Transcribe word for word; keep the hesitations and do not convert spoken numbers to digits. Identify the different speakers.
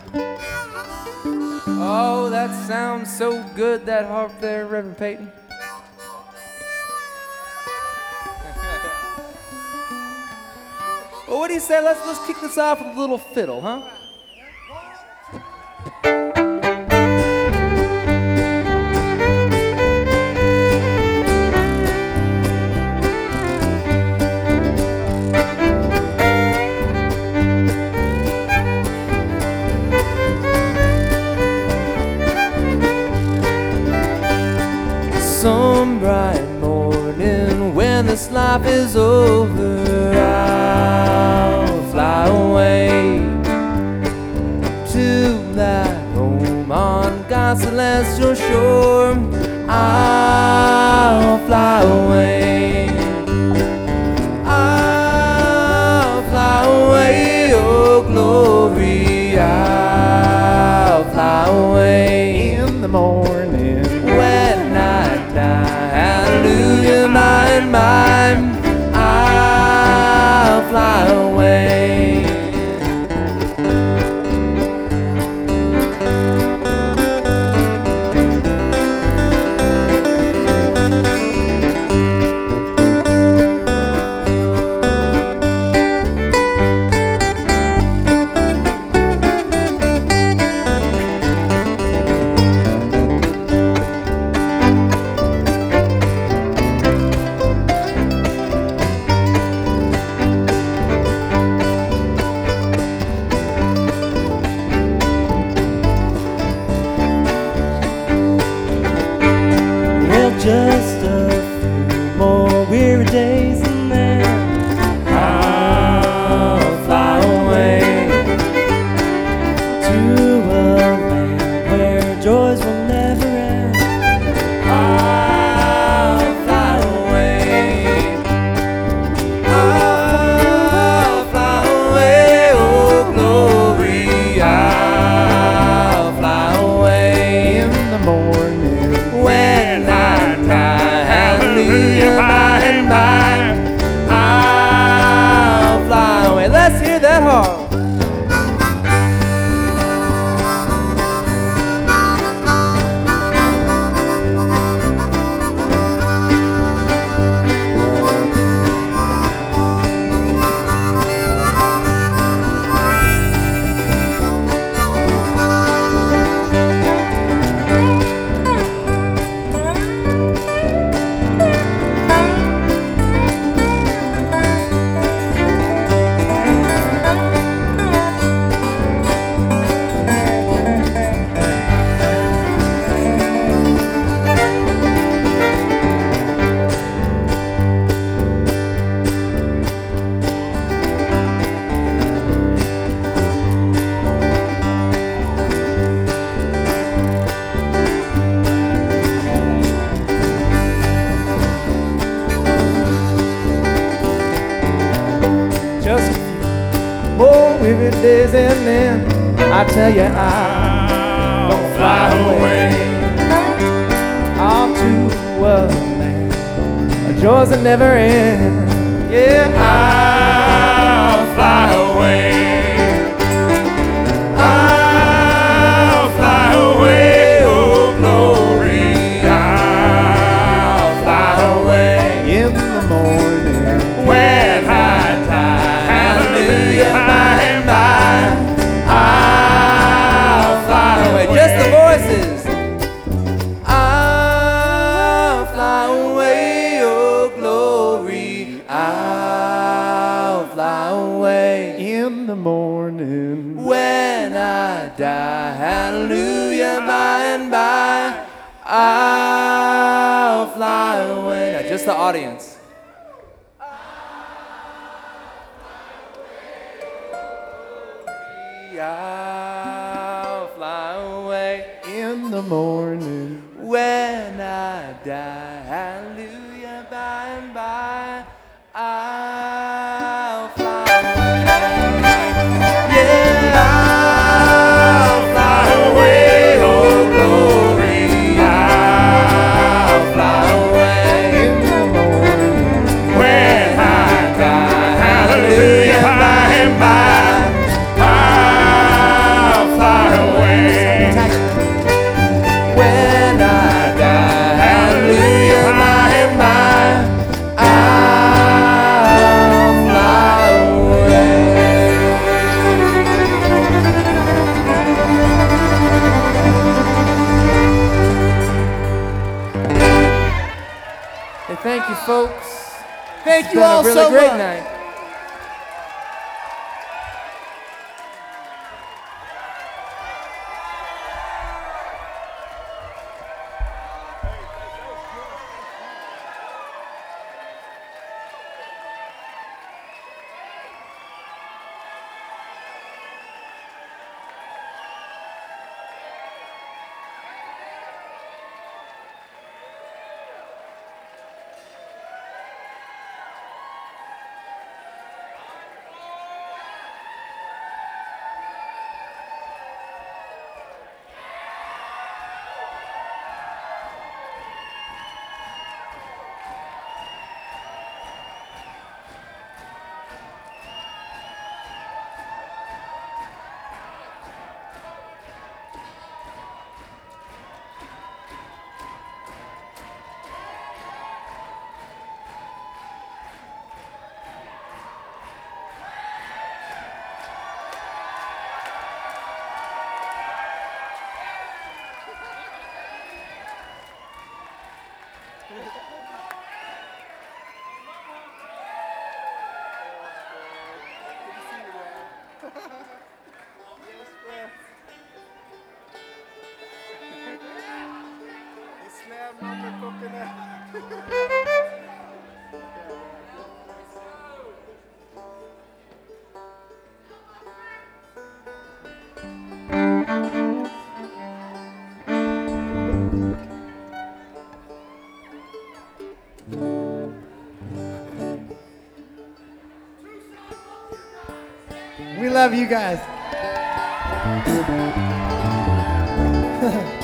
Speaker 1: Oh, that sounds so good, that harp there, Reverend Peyton. Well, what do you say? Let's let's kick this off with a little fiddle, huh? Some bright morning when this life is over, I'll fly away to that home on God's celestial shore. I'll fly away. I'll fly away, oh glory. I'll fly away in the morning when I die. Hallelujah, mine, mine. I'll fly away. Just a few more weary days and then I'll fly away to a land where joys will never end. I'll fly away. I'll fly away, oh glory. I'll fly away in the morning when I hallelujah, by and by, I'll fly away. Let's hear that harp. Just a few more weary days and then I tell you I'm gonna fly away. Off to a land of joys that never end. Yeah, I'll fly away. I'll fly away, oh glory. I'll fly away in the morning when I hallelujah, by and by, I'll fly away. Just the voices. I'll fly away, oh glory. I'll fly away in the morning when I die. Hallelujah, by and by, I'll fly away. Now, just the audience. I'll fly away in the morning when I die. Hallelujah, by and by, I'll fly away. Yeah, I'll fly away, oh glory. I'll fly away in the morning when I die. Hallelujah, by and by, I'll fly
Speaker 2: Thank
Speaker 1: It's
Speaker 2: you
Speaker 1: been
Speaker 2: all
Speaker 1: a really
Speaker 2: so
Speaker 1: great
Speaker 2: much.
Speaker 1: night.
Speaker 2: We love you guys.